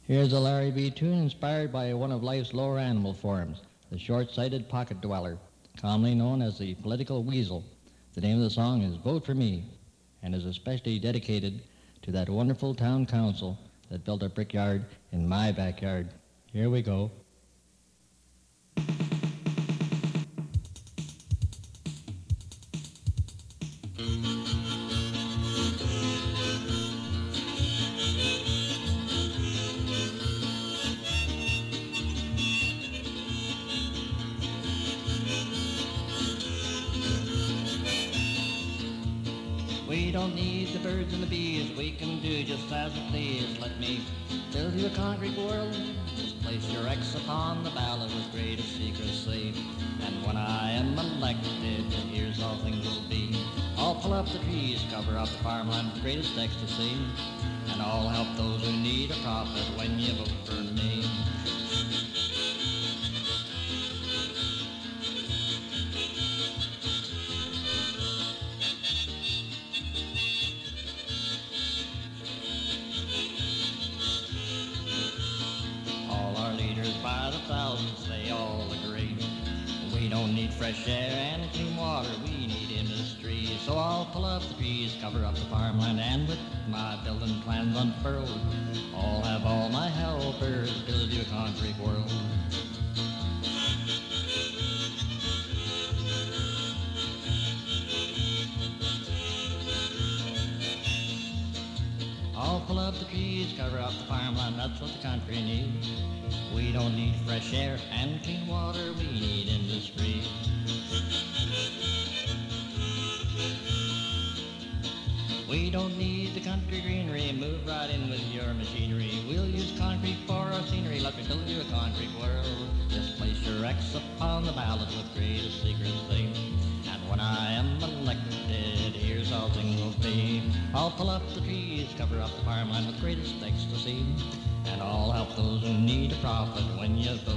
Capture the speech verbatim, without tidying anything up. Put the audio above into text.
Here's a Larry B. tune inspired by one of life's lower animal forms, the short-sighted pocket dweller, commonly known as the political weasel. The name of the song is Vote for Me, and is especially dedicated to that wonderful town council that built a brickyard in my backyard. Here we go. We don't need the birds and the bees, we can do just as we please. Let me build you a concrete world, just place your X upon the ballot with greatest secrecy. And when I am elected, here's how things will be. I'll pull up the trees, cover up the farmland with greatest ecstasy, and I'll help those who need a profit when you vote for me. By the thousands, they all agree. We don't need fresh air and clean water, we need industry. So I'll pull up the trees, cover up the farmland, and with my building plans unfurled, I'll have all my helpers build you a concrete world. I'll pull up the trees, cover up the farmland, that's what the country needs. We don't need fresh air and clean water, we need industry. We don't need the country greenery, move right in with your machinery. We'll use concrete for our scenery, let me build you a concrete world. Just place your X upon the ballot with greatest secrecy. And when I am elected, here's how things will be. I'll pull up the trees, cover up the farmland with greatest ecstasy, and I'll help those who need a profit when you vote